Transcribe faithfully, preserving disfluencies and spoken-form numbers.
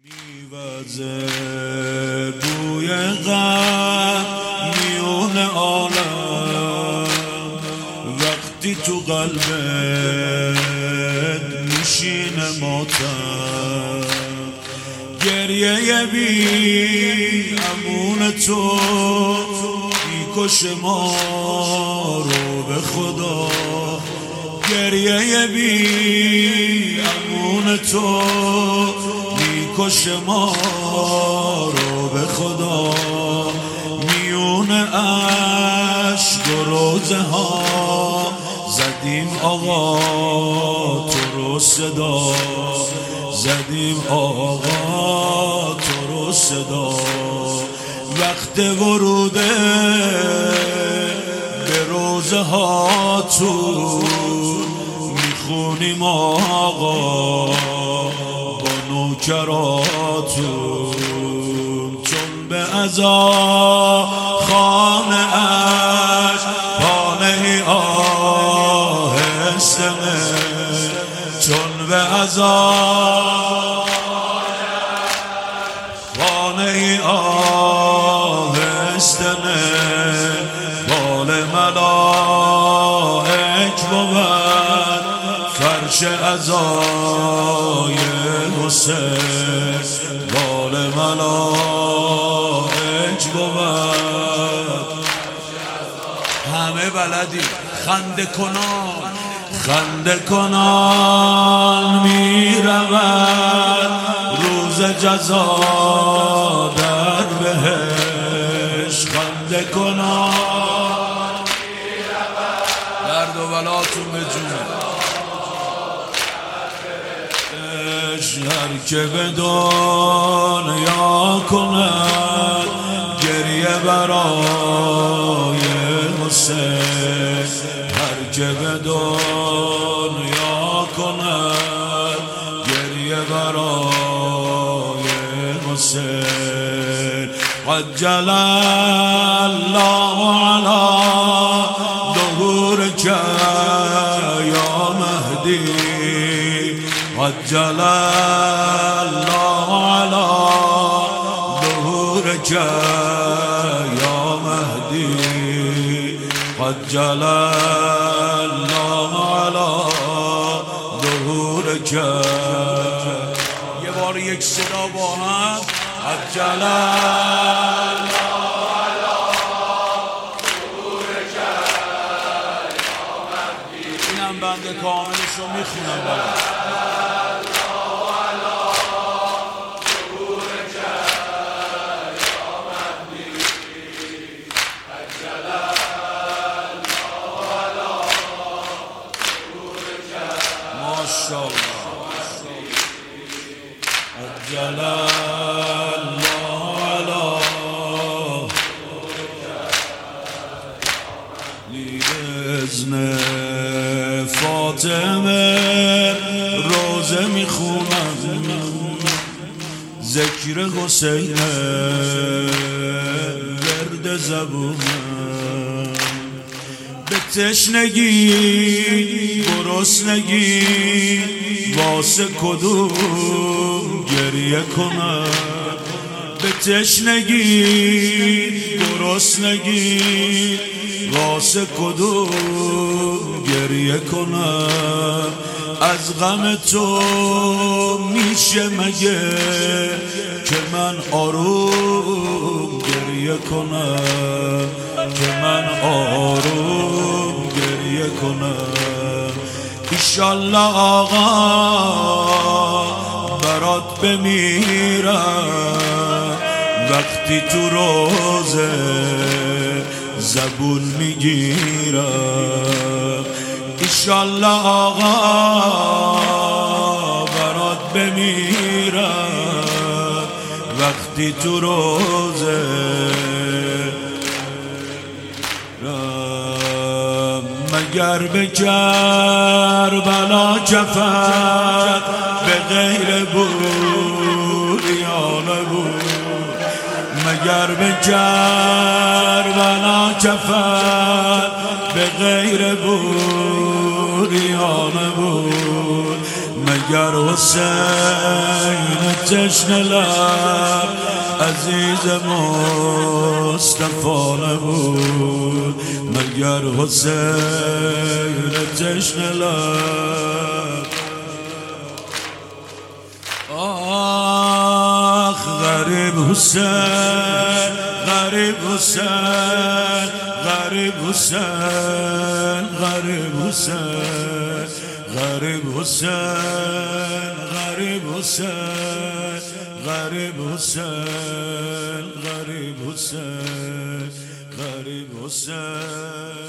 میوزه بوی غم میون عالم وقتی تو قلبت میشینه ماتم گریه بی امون تو میکشه ما رو به خدا گریه بی امون تو میکشه ما رو به خدا میون عشق و روزه ها زدیم آقا تو رو صدا زدیم آقا تو رو صدا وقت وروده به روزه ها تو میخونیم آقا با نوکراتون چون به عزا خانه اش پانه آهستنه چون به عزا خانه آهستنه بال ملائک بود فرش عزای حسین بال ملائک بود همه بلدی خنده کنان خنده کنان می رود روز جزا در بهش خنده کنان می رود درد و بلاتون به جونه هر که به دنیا کند گریه برای حسین هر که به دنیا کند گریه برای حسین عجل الله علی ظهورک یا مهدی عجل الله علی ظهورک یا مهدی عجل الله علی ظهورک یه بار یک صدا با هم عجل الله علی ظهورک یا مهدی اینم بنده کاملش رو میخونم برای عجل الله علی باذن فاطمه روزه میخونم ذکر حسین ورد زبونم به تشنگی گرسنگی واسه کدوم گریه کنم به تشنگی گرسنگی واسه کدوم گریه کنم از غم تو میشه مگه که من آروم گریه کنم که من آروم گریه کنم ایشالله آقا برات بمیرم وقتی تو روزه زبون میگیرم ایشالله آقا برات بمیرم وقتی تو روزه مگر به کربلا کفن به غیر بوریانه بود مگر به کربلا کفن به غیر بوریانه بود مگر حسین تشنه لب عزیز مصطفی نبود؟ مگر حسین تشنه لب؟ آخ غریب حسین، غریب حسین، غریب حسین، غریب حسین، غریب حسین، غریب حسین، غریب حسین، غریب حسین، غریب حسین.